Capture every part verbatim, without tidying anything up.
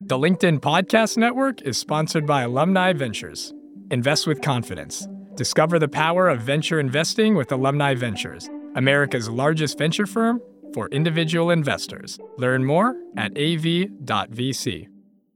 The LinkedIn Podcast Network is sponsored by Alumni Ventures. Invest with confidence. Discover the power of venture investing with Alumni Ventures, America's largest venture firm for individual investors. Learn more at a v dot v c.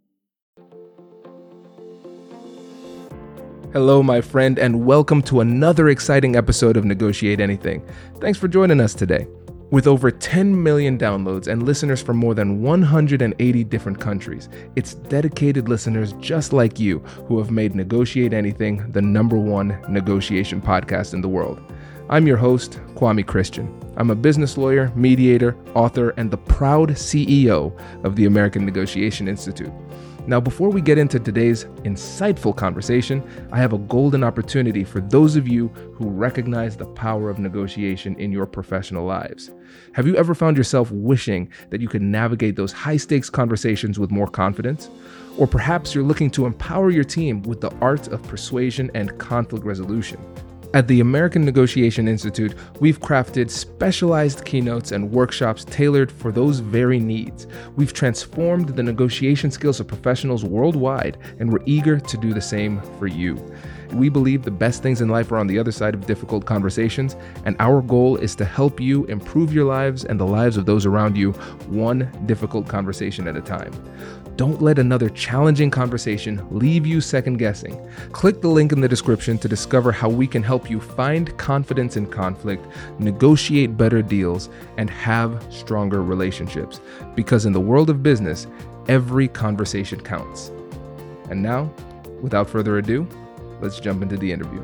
Hello, my friend, and welcome to another exciting episode of Negotiate Anything. Thanks for joining us today. With over ten million downloads and listeners from more than one hundred eighty different countries, it's dedicated listeners just like you who have made Negotiate Anything the number one negotiation podcast in the world. I'm your host, Kwame Christian. I'm a business lawyer, mediator, author, and the proud C E O of the American Negotiation Institute. Now, before we get into today's insightful conversation, I have a golden opportunity for those of you who recognize the power of negotiation in your professional lives. Have you ever found yourself wishing that you could navigate those high-stakes conversations with more confidence? Or perhaps you're looking to empower your team with the art of persuasion and conflict resolution. At the American Negotiation Institute, we've crafted specialized keynotes and workshops tailored for those very needs. We've transformed the negotiation skills of professionals worldwide, and we're eager to do the same for you. We believe the best things in life are on the other side of difficult conversations, and our goal is to help you improve your lives and the lives of those around you, one difficult conversation at a time. Don't let another challenging conversation leave you second guessing. Click the link in the description to discover how we can help you find confidence in conflict, negotiate better deals, and have stronger relationships. Because in the world of business, every conversation counts. And now, without further ado, let's jump into the interview.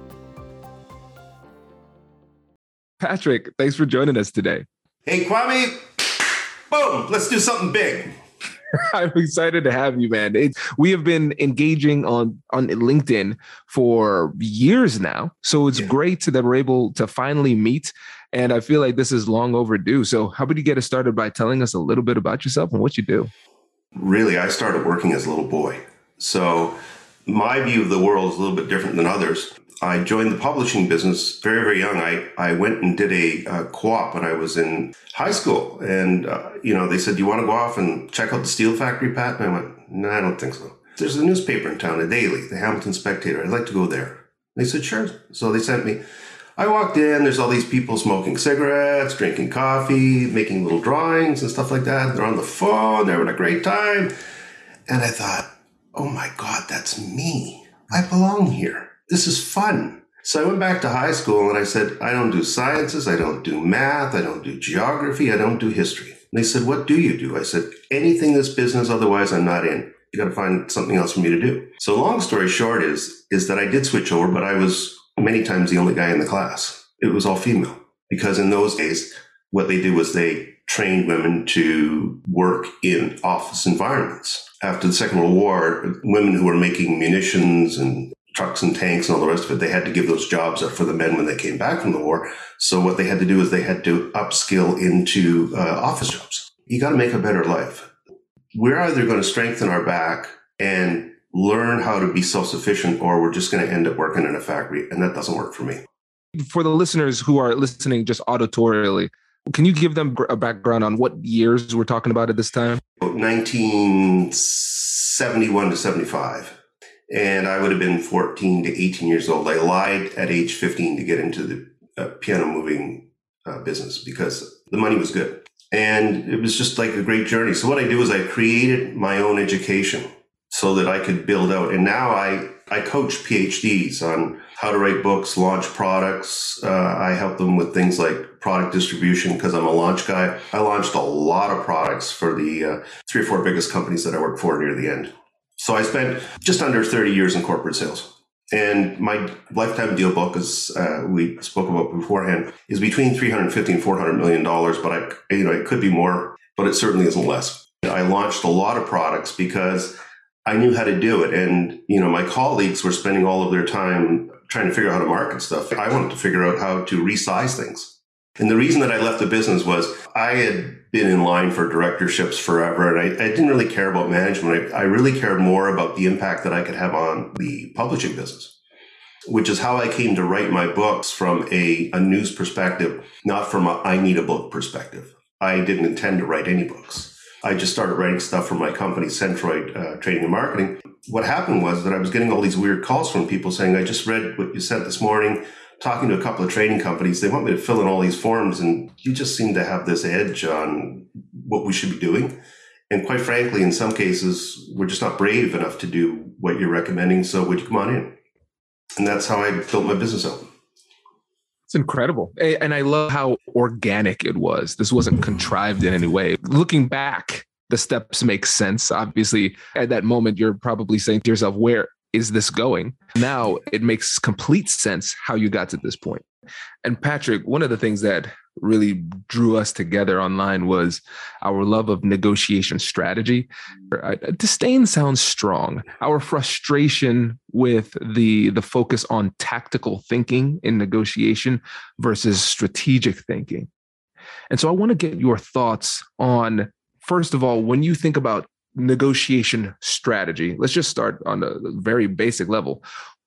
Patrick, thanks for joining us today. Hey, Kwame. Boom. Let's do something big. I'm excited to have you, man. It, we have been engaging on, on LinkedIn for years now. So it's yeah. great that we're able to finally meet. And I feel like this is long overdue. So how about you get us started by telling us a little bit about yourself and what you do? Really, I started working as a little boy. So my view of the world is a little bit different than others. I joined the publishing business very, very young. I, I went and did a, a co-op when I was in high school. And, uh, you know, they said, do you want to go off and check out the steel factory, Pat? And I went, no, I don't think so. There's a newspaper in town, a daily, the Hamilton Spectator. I'd like to go there. They said, sure. So they sent me. I walked in. There's all these people smoking cigarettes, drinking coffee, making little drawings and stuff like that. They're on the phone. They're having a great time. And I thought, oh, my God, that's me. I belong here. This is fun. So I went back to high school and I said, I don't do sciences. I don't do math. I don't do geography. I don't do history. And they said, what do you do? I said, anything that's business. Otherwise, I'm not in. You got to find something else for me to do. So long story short is, is that I did switch over, but I was many times the only guy in the class. It was all female because in those days, what they did was they trained women to work in office environments. After the Second World War, women who were making munitions and trucks and tanks and all the rest of it, they had to give those jobs up for the men when they came back from the war. So what they had to do is they had to upskill into uh, office jobs. You got to make a better life. We're either going to strengthen our back and learn how to be self-sufficient, or we're just going to end up working in a factory. And that doesn't work for me. For the listeners who are listening just auditorially, can you give them a background on what years we're talking about at this time? nineteen seventy-one to seventy-five. And I would have been fourteen to eighteen years old. I lied at age fifteen to get into the uh, piano moving uh, business because the money was good. And it was just like a great journey. So what I did was I created my own education so that I could build out. And now I, I coach P H Ds on how to write books, launch products. Uh, I help them with things like product distribution because I'm a launch guy. I launched a lot of products for the uh, three or four biggest companies that I worked for near the end. So I spent just under thirty years in corporate sales. And my lifetime deal book, as uh, we spoke about beforehand, is between three hundred fifty and four hundred million dollars. But I, you know, it could be more, but it certainly isn't less. I launched a lot of products because I knew how to do it. And, you know, my colleagues were spending all of their time trying to figure out how to market stuff. I wanted to figure out how to resize things. And the reason that I left the business was I had been in line for directorships forever, and I, I didn't really care about management. I, I really cared more about the impact that I could have on the publishing business, which is how I came to write my books from a, a news perspective, not from a I need a book perspective. I didn't intend to write any books. I just started writing stuff for my company, Centroid uh, Trading and Marketing. What happened was that I was getting all these weird calls from people saying, I just read what you sent this morning, talking to a couple of trading companies. They want me to fill in all these forms, and you just seem to have this edge on what we should be doing. And quite frankly, in some cases, we're just not brave enough to do what you're recommending. So would you come on in? And that's how I built my business out. It's incredible. And I love how organic it was. This wasn't contrived in any way. Looking back, the steps make sense. Obviously, at that moment, you're probably saying to yourself, where is this going? Now it makes complete sense how you got to this point. And Patrick, one of the things that really drew us together online was our love of negotiation strategy. Disdain sounds strong. Our frustration with the, the focus on tactical thinking in negotiation versus strategic thinking. And so I want to get your thoughts on, first of all, when you think about negotiation strategy, let's just start on a very basic level.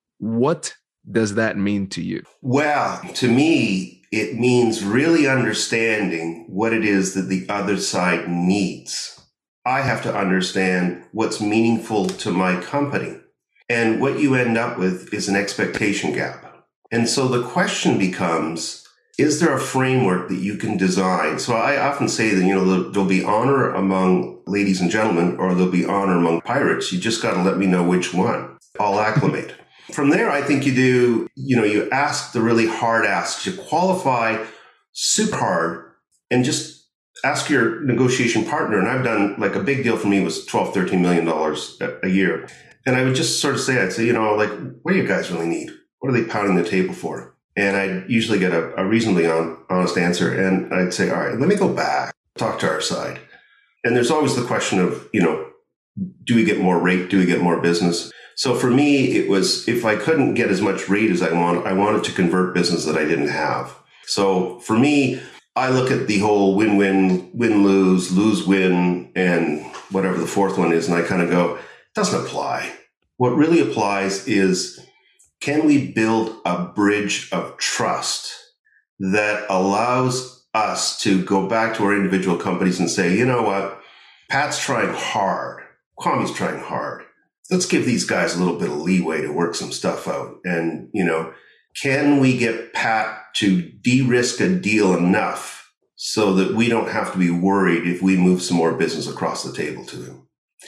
What does that mean to you? Well, to me, it means really understanding what it is that the other side needs. I have to understand what's meaningful to my company. And what you end up with is an expectation gap. And so the question becomes, is there a framework that you can design? So I often say that, you know, there'll be honor among ladies and gentlemen, or there'll be honor among pirates. You just got to let me know which one. I'll acclimate. From there, I think you do, you know, you ask the really hard asks. You qualify super hard and just ask your negotiation partner. And I've done, like, a big deal for me was twelve, thirteen million dollars a year. And I would just sort of say, I'd say, you know, like, what do you guys really need? What are they pounding the table for? And I'd usually get a, a reasonably on, honest answer. And I'd say, all right, let me go back, talk to our side. And there's always the question of, you know, do we get more rate? Do we get more business? So for me, it was, if I couldn't get as much rate as I want, I wanted to convert business that I didn't have. So for me, I look at the whole win-win, win-lose, lose-win, and whatever the fourth one is, and I kind of go, it doesn't apply. What really applies is, can we build a bridge of trust that allows us to go back to our individual companies and say, you know what, Pat's trying hard, Kwami's trying hard. Let's give these guys a little bit of leeway to work some stuff out. And, you know, can we get Pat to de-risk a deal enough so that we don't have to be worried if we move some more business across the table to him?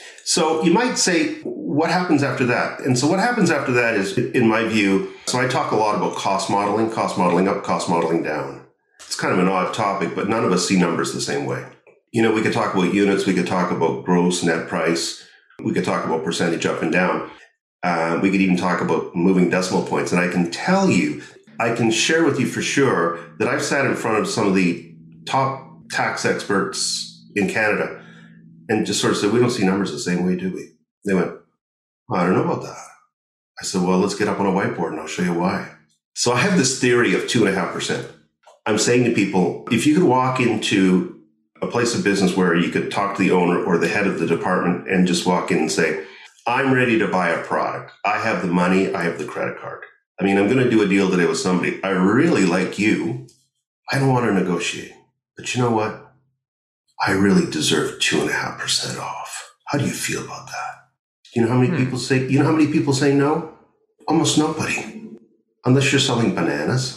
So you might say, what happens after that? And so what happens after that is, in my view, so I talk a lot about cost modeling, cost modeling up, cost modeling down. It's kind of an odd topic, but none of us see numbers the same way. You know, we could talk about units, we could talk about gross net price. We could talk about percentage up and down. Uh, we could even talk about moving decimal points. And I can tell you, I can share with you for sure that I've sat in front of some of the top tax experts in Canada and just sort of said, we don't see numbers the same way, do we? They went, well, I don't know about that. I said, well, let's get up on a whiteboard and I'll show you why. So I have this theory of two and a half percent. I'm saying to people, if you could walk into a place of business where you could talk to the owner or the head of the department and just walk in and say, I'm ready to buy a product. I have the money. I have the credit card. I mean, I'm going to do a deal today with somebody. I really like you. I don't want to negotiate. But you know what? I really deserve two and a half percent off. How do you feel about that? You know how many hmm. people say, you know how many people say no? Almost nobody. Unless you're selling bananas.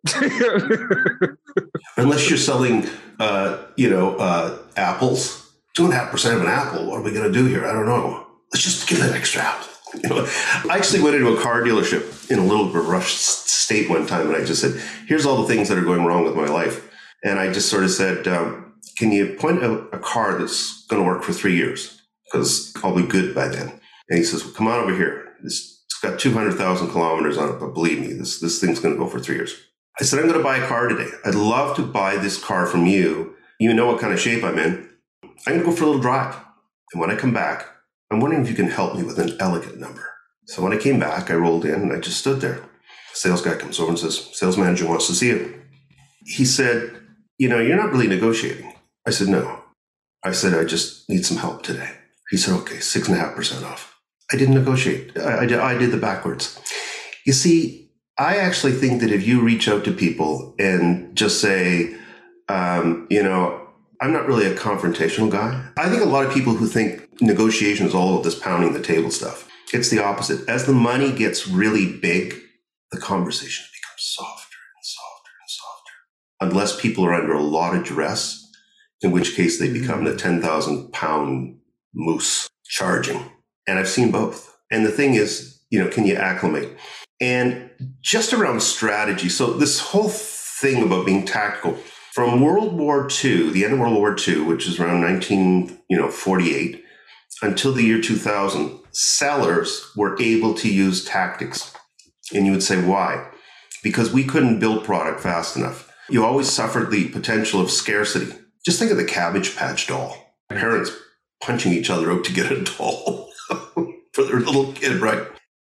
Unless you're selling, uh, you know, uh, apples, two and a half percent of an apple. What are we going to do here? I don't know. Let's just give that extra apple. You know, I actually went into a car dealership in a little bit of a rushed state one time, and I just said, "Here's all the things that are going wrong with my life." And I just sort of said, um, "Can you point out a car that's going to work for three years? Because I'll be good by then." And he says, well, "Come on over here. This, it's got two hundred thousand kilometers on it, but believe me, this this thing's going to go for three years." I said, I'm going to buy a car today. I'd love to buy this car from you. You know what kind of shape I'm in. I'm going to go for a little drive. And when I come back, I'm wondering if you can help me with an elegant number. So when I came back, I rolled in and I just stood there. The sales guy comes over and says, sales manager wants to see you. He said, you know, you're not really negotiating. I said, no. I said, I just need some help today. He said, okay, six and a half percent off. I didn't negotiate. I, I, did, I did the backwards. You see, I actually think that if you reach out to people and just say, um, you know, I'm not really a confrontational guy. I think a lot of people who think negotiation is all of this pounding the table stuff. It's the opposite. As the money gets really big, the conversation becomes softer and softer and softer. Unless people are under a lot of duress, in which case they become the ten thousand pound moose charging. And I've seen both. And the thing is, you know, can you acclimate? And just around strategy. So this whole thing about being tactical, from World War Two, the end of World War Two, which is around nineteen forty-eight, until the year two thousand, sellers were able to use tactics. And you would say, why? Because we couldn't build product fast enough. You always suffered the potential of scarcity. Just think of the Cabbage Patch doll. Parents punching each other out to get a doll for their little kid, right?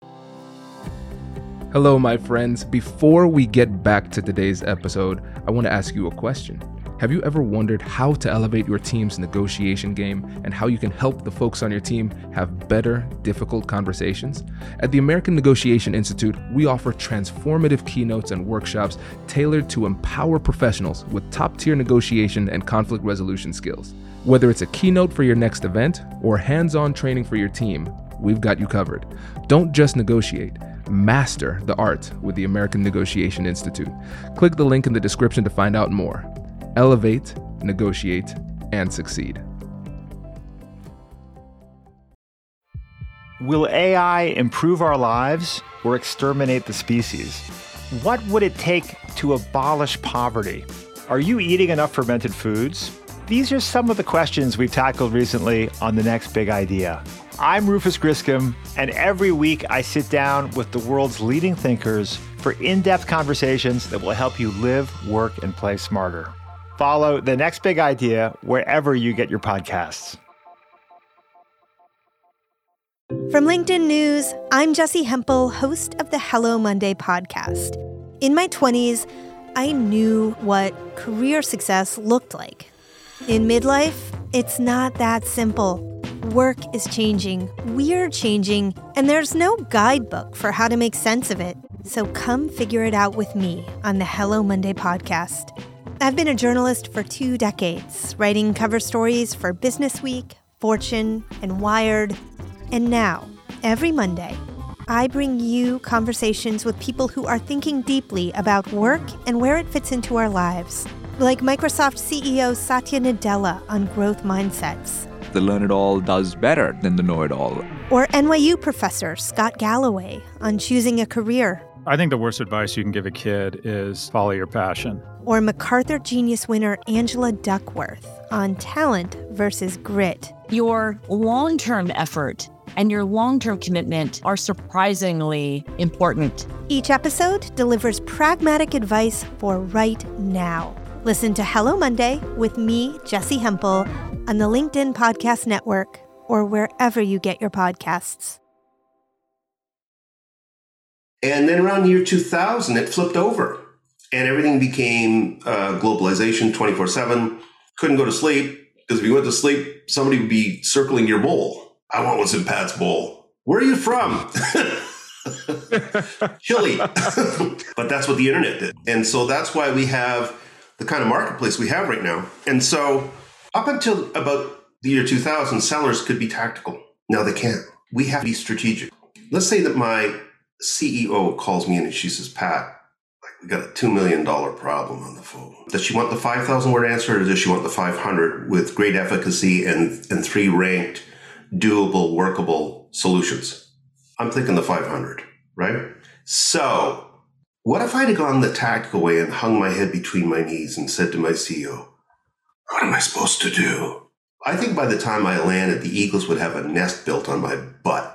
Hello, my friends. Before we get back to today's episode, I want to ask you a question. Have you ever wondered how to elevate your team's negotiation game and how you can help the folks on your team have better, difficult conversations? At the American Negotiation Institute, we offer transformative keynotes and workshops tailored to empower professionals with top-tier negotiation and conflict resolution skills. Whether it's a keynote for your next event or hands-on training for your team, we've got you covered. Don't just negotiate. Master the art with the American Negotiation Institute. Click the link in the description to find out more. Elevate, negotiate, and succeed. Will A I improve our lives or exterminate the species? What would it take to abolish poverty? Are you eating enough fermented foods? These are some of the questions we've tackled recently on The Next Big Idea. I'm Rufus Griscom, and every week I sit down with the world's leading thinkers for in-depth conversations that will help you live, work, and play smarter. Follow The Next Big Idea wherever you get your podcasts. From LinkedIn News, I'm Jessie Hempel, host of the Hello Monday podcast. In my twenties, I knew what career success looked like. In midlife, it's not that simple. Work is changing, we're changing, and there's no guidebook for how to make sense of it. So come figure it out with me on the Hello Monday podcast. I've been a journalist for two decades, writing cover stories for Business Week, Fortune, and Wired. And now, every Monday, I bring you conversations with people who are thinking deeply about work and where it fits into our lives. Like Microsoft C E O Satya Nadella on growth mindsets. The learn-it-all does better than the know-it-all. Or N Y U professor Scott Galloway on choosing a career. I think the worst advice you can give a kid is follow your passion. Or MacArthur Genius winner Angela Duckworth on talent versus grit. Your long-term effort and your long-term commitment are surprisingly important. Each episode delivers pragmatic advice for right now. Listen to Hello Monday with me, Jessie Hempel, on the LinkedIn Podcast Network or wherever you get your podcasts. And then around the year two thousand, it flipped over and everything became uh, globalization twenty-four seven. Couldn't go to sleep because if you went to sleep, somebody would be circling your bowl. I want what's in Pat's bowl. Where are you from? Chile. But that's what the internet did. And so that's why we have the kind of marketplace we have right now. And so up until about the year two thousand, sellers could be tactical. Now they can't. We have to be strategic. Let's say that my C E O calls me in and she says, Pat, like we got a two million dollars problem on the phone. Does she want the five thousand word answer or does she want the five hundred with great efficacy and, and three ranked, doable, workable solutions? I'm thinking the five hundred, right? So what if I had gone the tactical way and hung my head between my knees and said to my C E O, what am I supposed to do? I think by the time I landed, the Eagles would have a nest built on my butt.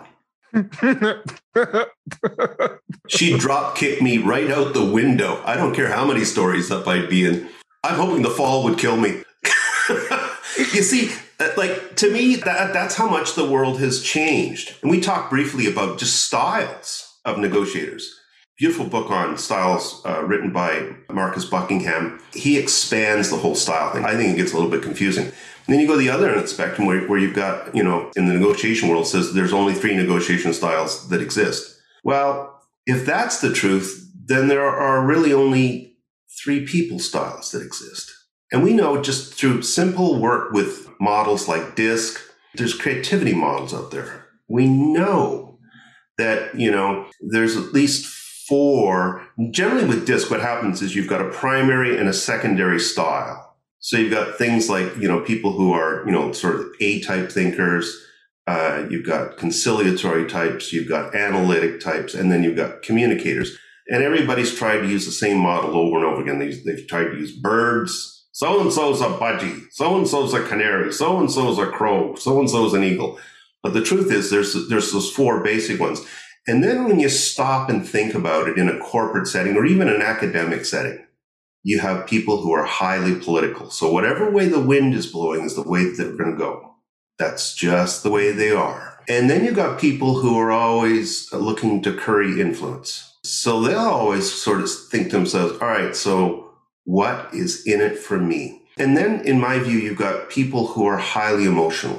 She'd drop kick me right out the window. I don't care how many stories up I'd be in. I'm hoping the fall would kill me. You see, like to me, that that's how much the world has changed. And we talked briefly about just styles of negotiators. Beautiful book on styles uh, written by Marcus Buckingham. He expands the whole style thing. I think it gets a little bit confusing. And then you go the other end of the spectrum where, where you've got, you know, in the negotiation world says there's only three negotiation styles that exist. Well, if that's the truth, then there are really only three people styles that exist. And we know just through simple work with models like DISC, there's creativity models out there. We know that, you know, there's at least four. Generally with DISC, what happens is you've got a primary and a secondary style. So you've got things like, you know, people who are, you know, sort of A-type thinkers. Uh, you've got conciliatory types, you've got analytic types, and then you've got communicators. And everybody's tried to use the same model over and over again. They've, they've tried to use birds. So-and-so's a budgie. So-and-so's a canary. So-and-so's a crow. So-and-so's an eagle. But the truth is there's, there's those four basic ones. And then when you stop and think about it in a corporate setting or even an academic setting, you have people who are highly political. So whatever way the wind is blowing is the way that they're going to go. That's just the way they are. And then you've got people who are always looking to curry influence. So they'll always sort of think to themselves, all right, so what is in it for me? And then in my view, you've got people who are highly emotional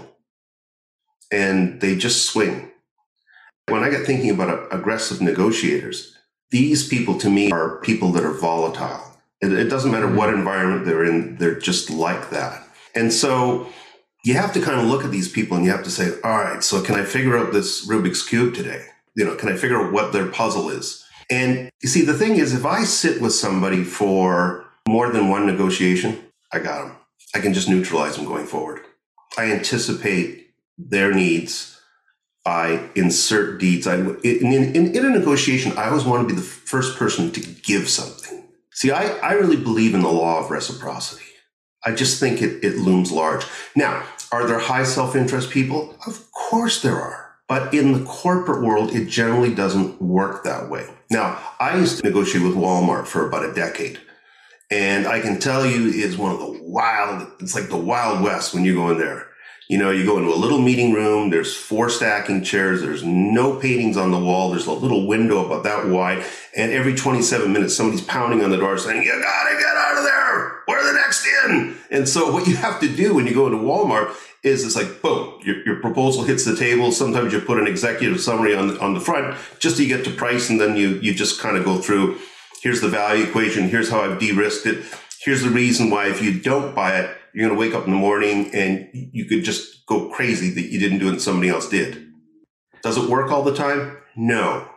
and they just swing. When I get thinking about aggressive negotiators, these people to me are people that are volatile. It, it doesn't matter what environment they're in, they're just like that. And so you have to kind of look at these people and you have to say, all right, so can I figure out this Rubik's Cube today? You know, can I figure out what their puzzle is? And you see, the thing is, if I sit with somebody for more than one negotiation, I got them. I can just neutralize them going forward. I anticipate their needs. I insert deeds. I, in, in, in a negotiation, I always want to be the first person to give something. See, I, I really believe in the law of reciprocity. I just think it, it looms large. Now, are there high self-interest people? Of course there are. But in the corporate world, it generally doesn't work that way. Now, I used to negotiate with Walmart for about a decade. And I can tell you it's one of the wild, it's like the Wild West when you go in there. You know, you go into a little meeting room, there's four stacking chairs, there's no paintings on the wall, there's a little window about that wide, and every twenty-seven minutes somebody's pounding on the door saying, you gotta get out of there, we're the next in. And so what you have to do when you go into Walmart is it's like, boom, your, your proposal hits the table. Sometimes you put an executive summary on the, on the front just to get to price, and then you, you just kind of go through, here's the value equation, here's how I've de-risked it, here's the reason why if you don't buy it, you're going to wake up in the morning and you could just go crazy that you didn't do it and somebody else did. Does it work all the time? No.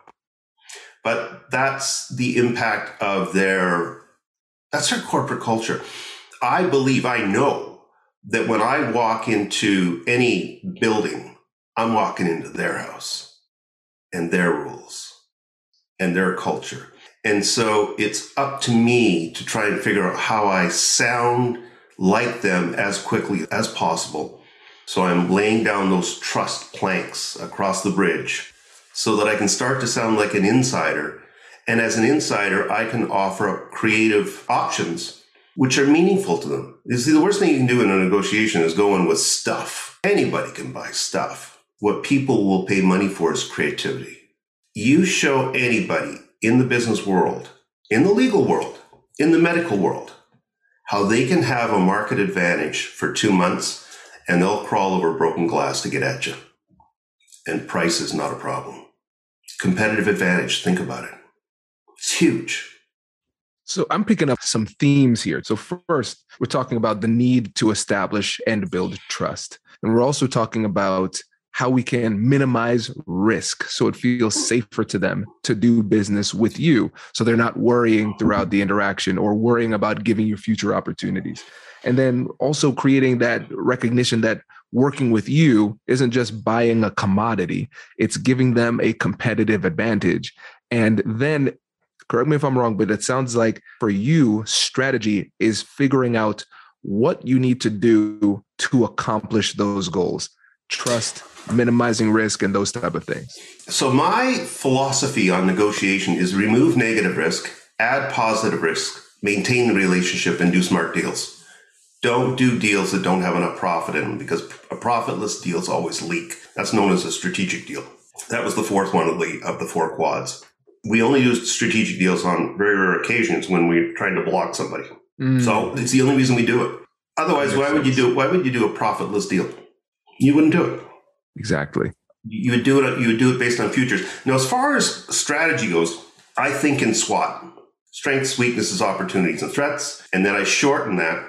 But that's the impact of their, that's their corporate culture. I believe, I know that when I walk into any building, I'm walking into their house and their rules and their culture. And so it's up to me to try and figure out how I sound like them as quickly as possible. So I'm laying down those trust planks across the bridge so that I can start to sound like an insider. And as an insider, I can offer up creative options which are meaningful to them. You see, the worst thing you can do in a negotiation is go in with stuff. Anybody can buy stuff. What people will pay money for is creativity. You show anybody in the business world, in the legal world, in the medical world, how they can have a market advantage for two months and they'll crawl over broken glass to get at you. And price is not a problem. Competitive advantage, think about it. It's huge. So I'm picking up some themes here. So first, we're talking about the need to establish and build trust. And we're also talking about how we can minimize risk so it feels safer to them to do business with you. So they're not worrying throughout the interaction or worrying about giving you future opportunities. And then also creating that recognition that working with you isn't just buying a commodity, it's giving them a competitive advantage. And then, correct me if I'm wrong, but it sounds like for you, strategy is figuring out what you need to do to accomplish those goals. Trust, minimizing risk, and those type of things. So my philosophy on negotiation is remove negative risk, add positive risk, maintain the relationship, and do smart deals. Don't do deals that don't have enough profit in them, because a profitless deals always leak. That's known as a strategic deal. That was the fourth one of the, of the four quads. We only use strategic deals on very rare occasions when we're trying to block somebody. Mm. So it's the only reason we do it. Otherwise, why would you do it? Why would you do a profitless deal? You wouldn't do it. Exactly. You would do it. You would do it based on futures. Now, as far as strategy goes, I think in SWOT: strengths, weaknesses, opportunities, and threats. And then I shorten that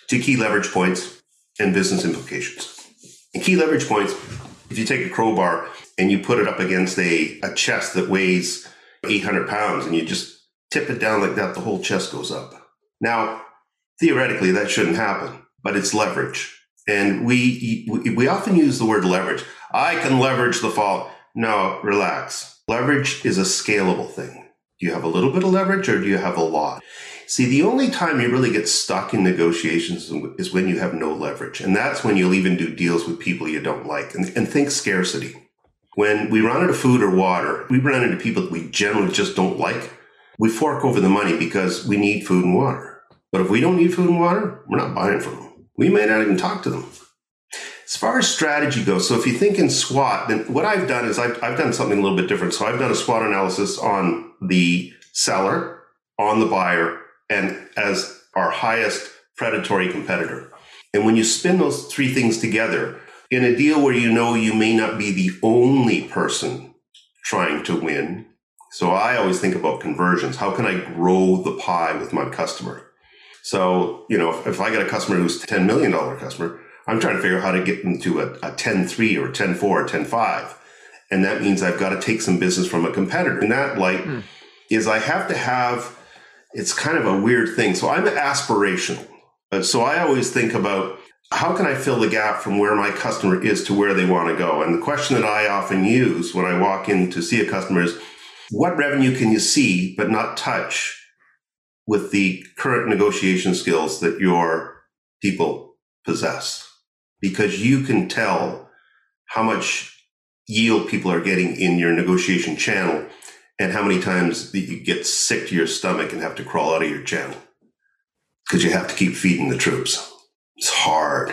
to key leverage points and business implications. And key leverage points, if you take a crowbar and you put it up against a, a chest that weighs eight hundred pounds and you just tip it down like that, the whole chest goes up. Now, theoretically, that shouldn't happen, but it's leverage. And we we often use the word leverage. I can leverage the fall. No, relax. Leverage is a scalable thing. Do you have a little bit of leverage or do you have a lot? See, the only time you really get stuck in negotiations is when you have no leverage. And that's when you'll even do deals with people you don't like. And, and think scarcity. When we run out of food or water, we run into people that we generally just don't like. We fork over the money because we need food and water. But if we don't need food and water, we're not buying from them. We may not even talk to them. As far as strategy goes, so if you think in SWOT, then what I've done is I've, I've done something a little bit different. So I've done a SWOT analysis on the seller, on the buyer, and as our highest predatory competitor. And when you spin those three things together, in a deal where you know you may not be the only person trying to win, so I always think about conversions. How can I grow the pie with my customer? So, you know, if, if I got a customer who's a ten million dollars customer, I'm trying to figure out how to get them to a, a ten three or ten four or ten five. And that means I've got to take some business from a competitor. And that light mm. is I have to have, it's kind of a weird thing. So I'm aspirational. So I always think about how can I fill the gap from where my customer is to where they want to go? And the question that I often use when I walk in to see a customer is, what revenue can you see but not touch with the current negotiation skills that your people possess? Because you can tell how much yield people are getting in your negotiation channel and how many times you get sick to your stomach and have to crawl out of your channel because you have to keep feeding the troops. It's hard.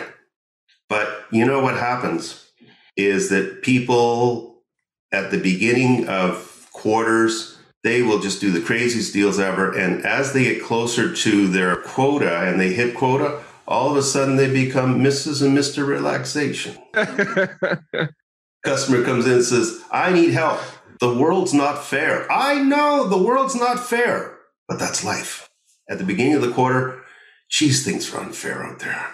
But you know what happens is that people at the beginning of quarters, they will just do the craziest deals ever. And as they get closer to their quota and they hit quota, all of a sudden they become Missus and Mister Relaxation. Customer comes in and says, I need help. The world's not fair. I know the world's not fair, but that's life. At the beginning of the quarter, geez, things are unfair out there.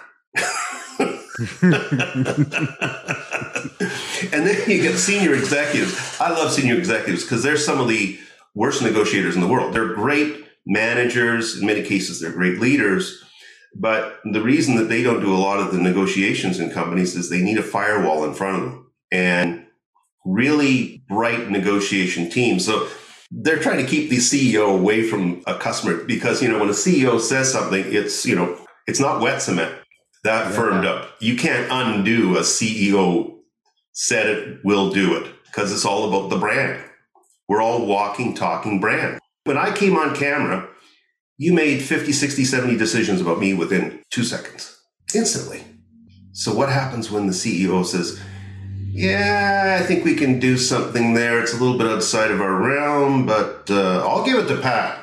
And then you get senior executives. I love senior executives because they're some of the worst negotiators in the world. They're great managers. In many cases, they're great leaders. But the reason that they don't do a lot of the negotiations in companies is they need a firewall in front of them and really bright negotiation teams. So they're trying to keep the C E O away from a customer because, you know, when a C E O says something, it's, you know, it's not wet cement. That yeah. firmed up. You can't undo a C E O said it, will do it, because it's all about the brand. We're all walking, talking brand. When I came on camera, you made fifty, sixty, seventy decisions about me within two seconds, instantly. So what happens when the C E O says, yeah, I think we can do something there. It's a little bit outside of our realm, but uh, I'll give it to Pat.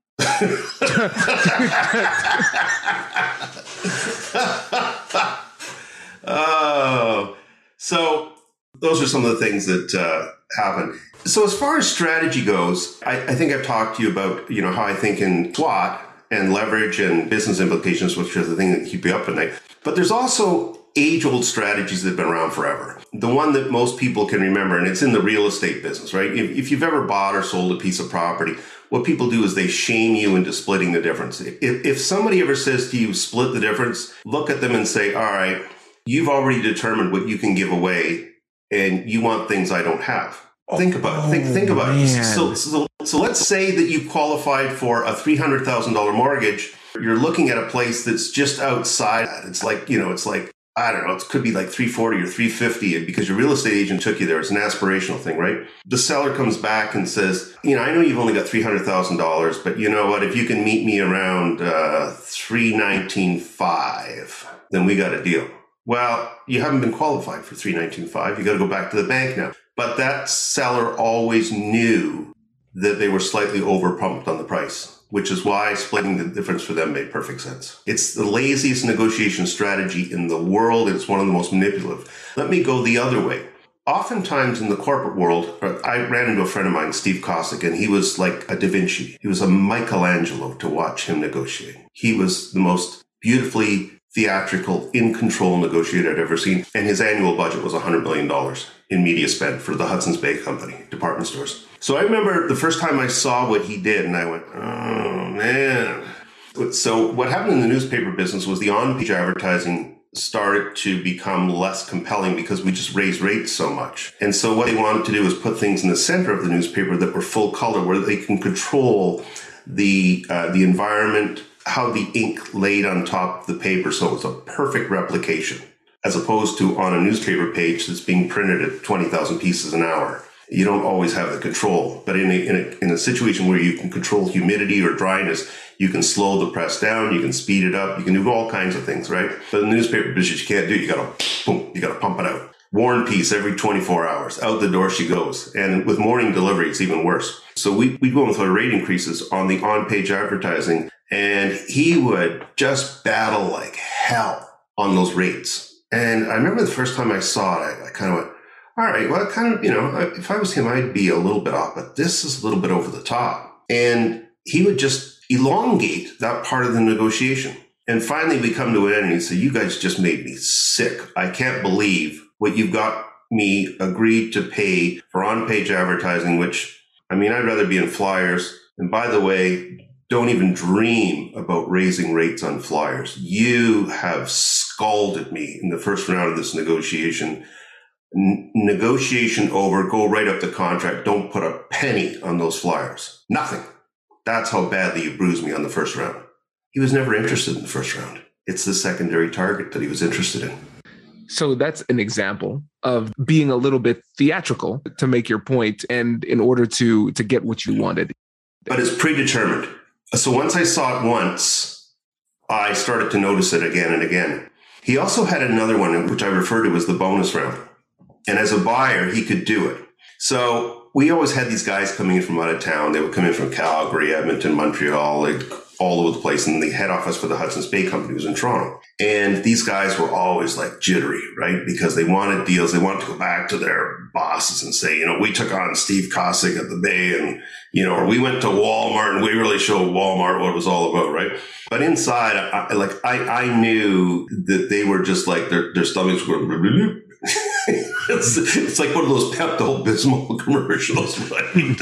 Oh, so those are some of the things that uh, happen. So as far as strategy goes, I, I think I've talked to you about, you know, how I think in SWOT and leverage and business implications, which are the thing that keep you up at night. But there's also age-old strategies that have been around forever. The one that most people can remember, and it's in the real estate business, right? If, if you've ever bought or sold a piece of property, what people do is they shame you into splitting the difference. If, if somebody ever says to you, split the difference, look at them and say, all right, you've already determined what you can give away, and you want things I don't have. Oh, think about it. Think, think about man. it. So, so, so let's say that you qualified for a three hundred thousand dollars mortgage. You're looking at a place that's just outside. It's like, you know, it's like, I don't know, it could be like three forty or three fifty because your real estate agent took you there. It's an aspirational thing, right? The seller comes back and says, you know, I know you've only got three hundred thousand dollars, but you know what? If you can meet me around uh, three nineteen five, then we got a deal. Well, you haven't been qualified for three nineteen five. You got to go back to the bank now. But that seller always knew that they were slightly overpumped on the price, which is why splitting the difference for them made perfect sense. It's the laziest negotiation strategy in the world. It's one of the most manipulative. Let me go the other way. Oftentimes in the corporate world, I ran into a friend of mine, Steve Kosick, and he was like a Da Vinci. He was a Michelangelo to watch him negotiate. He was the most beautifully theatrical, in-control negotiator I'd ever seen. And his annual budget was one hundred million dollars in media spend for the Hudson's Bay Company, department stores. So I remember the first time I saw what he did, and I went, oh, man. So what happened in the newspaper business was the on-page advertising started to become less compelling because we just raised rates so much. And so what they wanted to do was put things in the center of the newspaper that were full color, where they can control the uh, the environment, how the ink laid on top of the paper, so it was a perfect replication, as opposed to on a newspaper page that's being printed at twenty thousand pieces an hour. You don't always have the control. But in a, in a, in a situation where you can control humidity or dryness, you can slow the press down, you can speed it up, you can do all kinds of things, right? But in the newspaper business, you can't do it. You got to, boom, you got to pump it out. War and Peace every twenty-four hours. Out the door she goes. And with morning delivery, it's even worse. So we, we'd go with our rate increases on the on-page advertising, and he would just battle like hell on those rates. And I remember the first time I saw it, I, I kind of went, all right, well, kind of, you know, if I was him, I'd be a little bit off, but this is a little bit over the top. And he would just elongate that part of the negotiation. And finally, we come to an end and he said, you guys just made me sick. I can't believe what you've got me agreed to pay for on-page advertising, which, I mean, I'd rather be in flyers. And by the way, don't even dream about raising rates on flyers. You have scalded me in the first round of this negotiation. N- negotiation over, go right up the contract. Don't put a penny on those flyers. Nothing. That's how badly you bruised me on the first round. He was never interested in the first round. It's the secondary target that he was interested in. So that's an example of being a little bit theatrical to make your point and in order to, to get what you wanted. But it's predetermined. So once I saw it once, I started to notice it again and again. He also had another one, which I refer to as the bonus round. And as a buyer, he could do it. So we always had these guys coming in from out of town. They would come in from Calgary, Edmonton, Montreal, like all over the place. And the head office for the Hudson's Bay Company was in Toronto. And these guys were always like jittery, right? Because they wanted deals. They wanted to go back to their bosses and say, you know, we took on Steve Kosick at the Bay, and, you know, or we went to Walmart and we really showed Walmart what it was all about, right? But inside, I, like, I, I knew that they were just like, their, their stomachs were... it's, it's like one of those Pepto-Bismol commercials, right?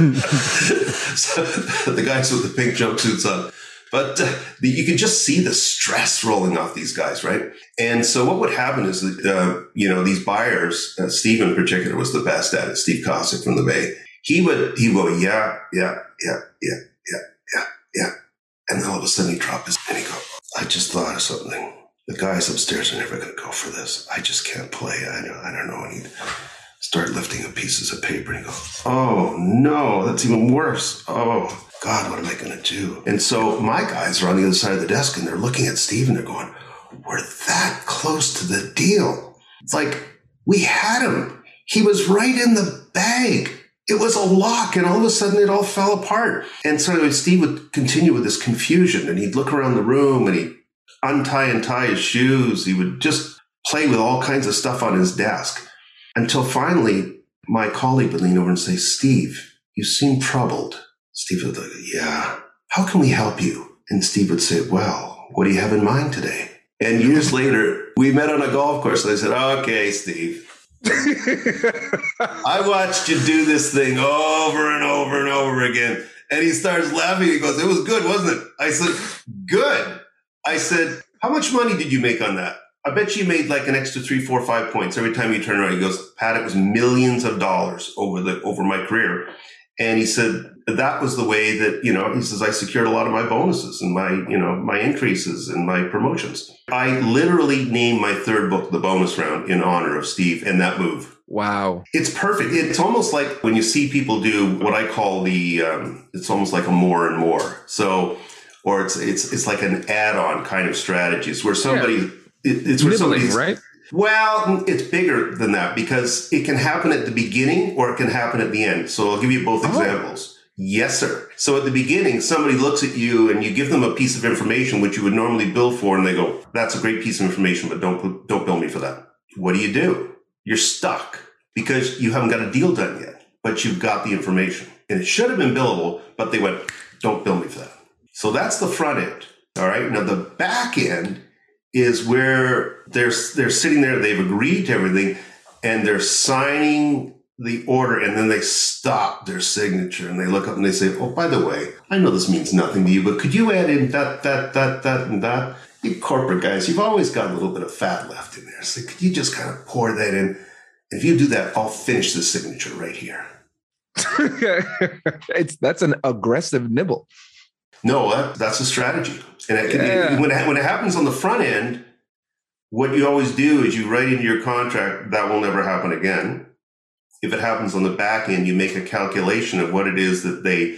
So the guys with the pink jumpsuits on. But uh, the, you could just see the stress rolling off these guys, right? And so what would happen is that, uh, you know, these buyers, uh, Steve in particular was the best at it, Steve Kosick from the Bay. He would, he would go, yeah, yeah, yeah, yeah, yeah, yeah, yeah. And then all of a sudden he dropped his, and he go, I just thought of something. The guys upstairs are never going to go for this. I just can't play. I don't, I don't know. And he'd start lifting up pieces of paper and he'd go, oh, no, that's even worse. Oh, God, what am I going to do? And so my guys are on the other side of the desk and they're looking at Steve and they're going, we're that close to the deal. It's like, we had him. He was right in the bag. It was a lock, and all of a sudden it all fell apart. And so Steve would continue with this confusion, and he'd look around the room and he'd untie and tie his shoes. He would just play with all kinds of stuff on his desk until finally my colleague would lean over and say, Steve, you seem troubled. Steve would go, yeah. How can we help you? And Steve would say, well, what do you have in mind today? And years later, we met on a golf course, and I said, okay, Steve. I watched you do this thing over and over and over again. And he starts laughing. He goes, it was good, wasn't it? I said, good. I said, how much money did you make on that? I bet you made like an extra three, four, five points every time you turn around. He goes, Pat, it was millions of dollars over the over my career. And he said, that was the way that, you know, he says, I secured a lot of my bonuses and my, you know, my increases and my promotions. I literally named my third book, The Bonus Round, in honor of Steve and that move. Wow. It's perfect. It's almost like when you see people do what I call the, um, it's almost like a more and more. So, or it's, it's, it's like an add-on kind of strategies where somebody, yeah. it, it's where somebody's, right? Well, it's bigger than that because it can happen at the beginning or it can happen at the end. So I'll give you both oh. examples. Yes, sir. So at the beginning, somebody looks at you and you give them a piece of information which you would normally bill for, and they go, that's a great piece of information, but don't don't bill me for that. What do you do? You're stuck because you haven't got a deal done yet, but you've got the information. And it should have been billable, but they went, don't bill me for that. So that's the front end. All right. Now the back end is where they're they're sitting there, they've agreed to everything, and they're signing the order, and then they stop their signature and they look up and they say, oh, by the way, I know this means nothing to you, but could you add in that, that, that, that, and that? You corporate guys, you've always got a little bit of fat left in there. So could you just kind of pour that in? And if you do that, I'll finish the signature right here. it's that's an aggressive nibble. No, that, that's a strategy. And it, yeah. it, when, it, when it happens on the front end, what you always do is you write into your contract, that will never happen again. If it happens on the back end, you make a calculation of what it is that they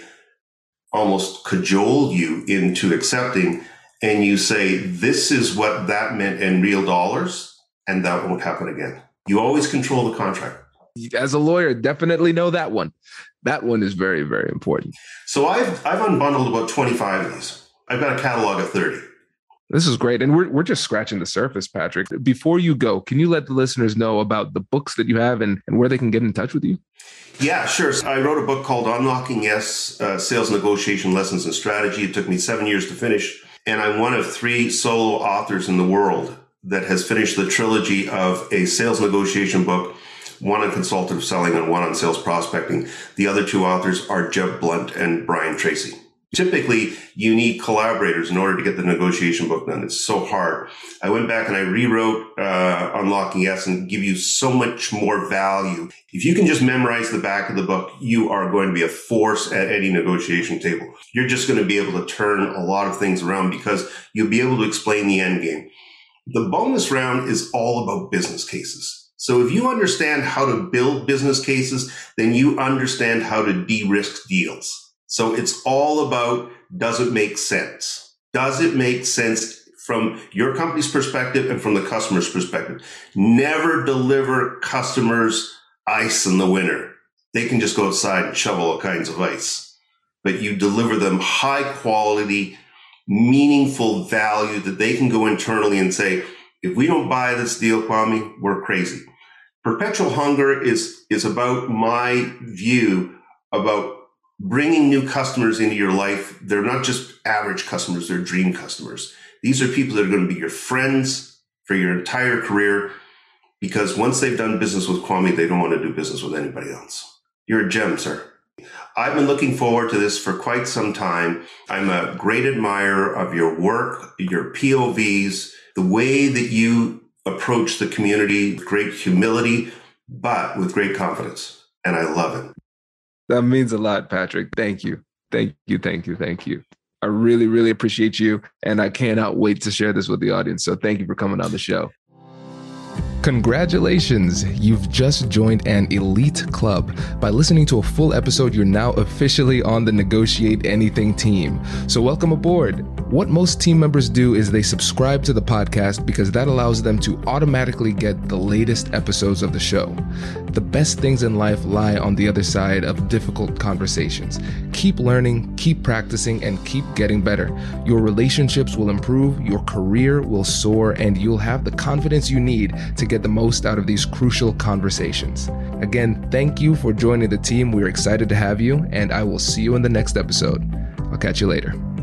almost cajole you into accepting. And you say, this is what that meant in real dollars, and that won't happen again. You always control the contract. As a lawyer, definitely know that one. That one is very, very important. So I've I've unbundled about twenty-five of these. I've got a catalog of thirty. This is great. And we're we're just scratching the surface, Patrick. Before you go, can you let the listeners know about the books that you have and, and where they can get in touch with you? Yeah, sure. So I wrote a book called Unlocking Yes, uh, Sales Negotiation Lessons and Strategy. It took me seven years to finish. And I'm one of three solo authors in the world that has finished the trilogy of a sales negotiation book, one on consultative selling and one on sales prospecting. The other two authors are Jeb Blunt and Brian Tracy. Typically, you need collaborators in order to get the negotiation book done. It's so hard. I went back and I rewrote uh, Unlocking Yes and give you so much more value. If you can just memorize the back of the book, you are going to be a force at any negotiation table. You're just going to be able to turn a lot of things around because you'll be able to explain the end game. The bonus round is all about business cases. So if you understand how to build business cases, then you understand how to de-risk deals. So it's all about, does it make sense? Does it make sense from your company's perspective and from the customer's perspective? Never deliver customers ice in the winter. They can just go outside and shovel all kinds of ice. But you deliver them high quality, meaningful value that they can go internally and say, if we don't buy this deal, Kwame, we're crazy. Perpetual hunger is, is about my view about bringing new customers into your life. They're not just average customers, they're dream customers. These are people that are going to be your friends for your entire career because once they've done business with Kwame, they don't want to do business with anybody else. You're a gem, sir. I've been looking forward to this for quite some time. I'm a great admirer of your work, your P O Vs, the way that you approach the community with great humility, but with great confidence. And I love it. That means a lot, Patrick. Thank you. Thank you. Thank you. Thank you. I really, really appreciate you. And I cannot wait to share this with the audience. So thank you for coming on the show. Congratulations! You've just joined an elite club. By listening to a full episode, you're now officially on the Negotiate Anything team. So welcome aboard. What most team members do is they subscribe to the podcast because that allows them to automatically get the latest episodes of the show. The best things in life lie on the other side of difficult conversations. Keep learning, keep practicing, and keep getting better. Your relationships will improve, your career will soar, and you'll have the confidence you need to get the most out of these crucial conversations. Again, thank you for joining the team. We're excited to have you, and I will see you in the next episode. I'll catch you later.